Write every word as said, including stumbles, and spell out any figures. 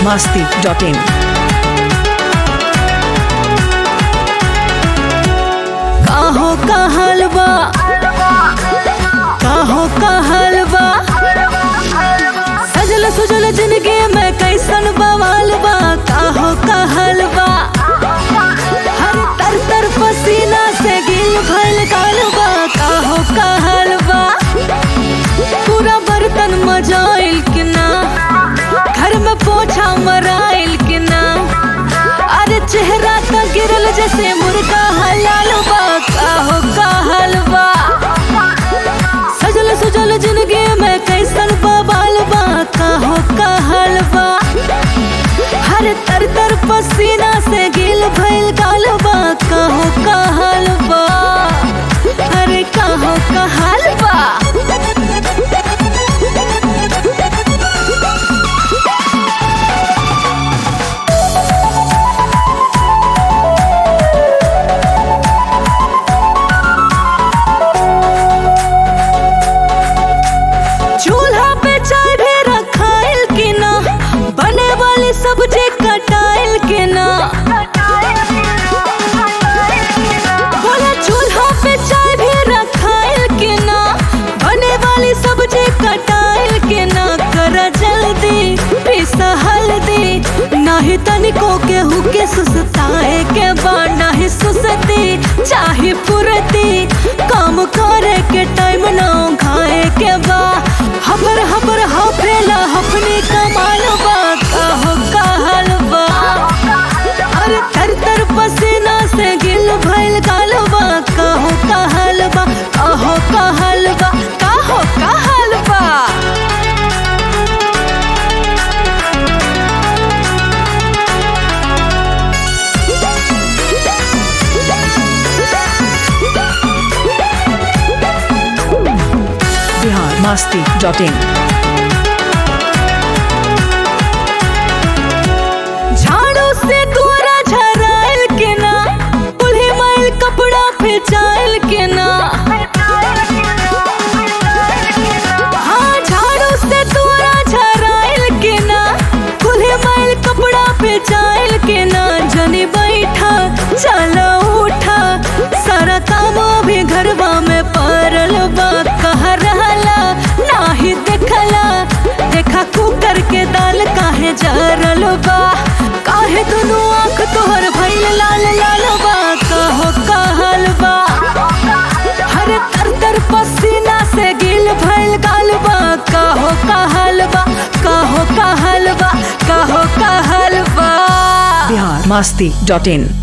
masti dot in. काहो का हलवा काहो का हलवा सजल सुजल जिंदगी में कैसन बवाल बा। काहो का हलवा हर तर तर पसीना से गिल भइल गालबा। काहो का हलवा पूरा बर्तन मजाइल कि ना, घर में पोछा मराइल कि ना, अरे चेहरा तो गिरल जैसे मुर्गा हलाल बा। काहो का हलवा सजल सुजल जिंदगी में कैसन बवाल बा। काहो का हलवा हर तर तर पसीना से गिल भइल गालबा। काहो का हलवा अरे काहो का हलवा सब्जी कटाइल के ना, बोला चूल्हा पे चाय भी रखाइल के ना, बने वाली सब्जी कटाइल के ना। करा जल्दी पीसा हल्दी नाही तनिको केहू के सुसताए के बा। नाही सुसती चाहे पुरती काम करे के टाइम ना खाए के बा। हबर हबर हफेला हफनी कमाल बा। काहो का हलवा अरे तर तर पसीना से गिल भइल गालबा। काहो का हलवा काहो का हलवा काहो का हलवा Bihar masti dot in. झाड़ू से गोरा झराइल के ना, कुल्ही मैल कपड़ा फेंचाइल के ना। हाँ झाड़ू से गोरा झराइल के ना, कुल्ही मैल कपड़ा फेंचाइल के ना। जनी बैठा चलो उठा सारा काम भी घरवा में पड़ल बा। कह रहला नाही देखला देखा कुकर के दाल काहे जरल बा। काहे दुनू आँख तोहर भइल लाल लाल बा। काहो का हलवा हर तर तर पसीना से गिल भइल गालबा। काहो का हलवा काहो का हलवा काहो का हलवा Bihar masti dot in.